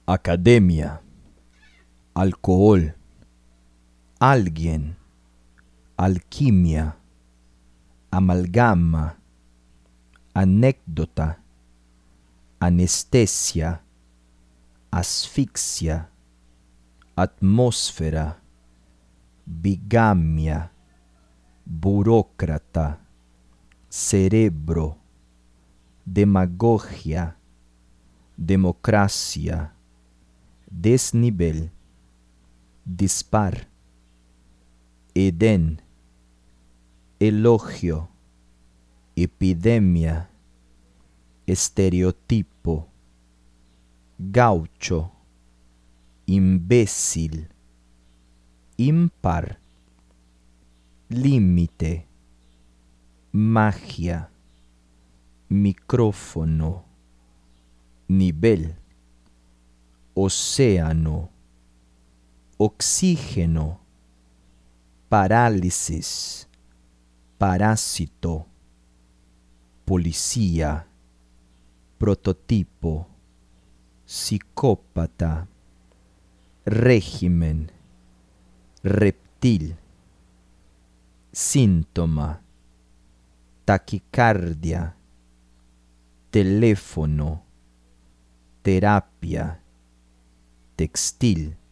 academia, alcohol, alguien, alquimia, amalgama, anécdota, anestesia, asfixia, atmósfera, bigamia, burócrata, cerebro, demagogia, democracia, desnivel, dispar, Edén, elogio, epidemia, estereotipo, gaucho, imbécil, impar, límite, magia, micrófono, nivel, océano, oxígeno, parálisis, parásito, policía, prototipo, psicópata, régimen, reptil, síntoma, taquicardia, teléfono, terapia, textil,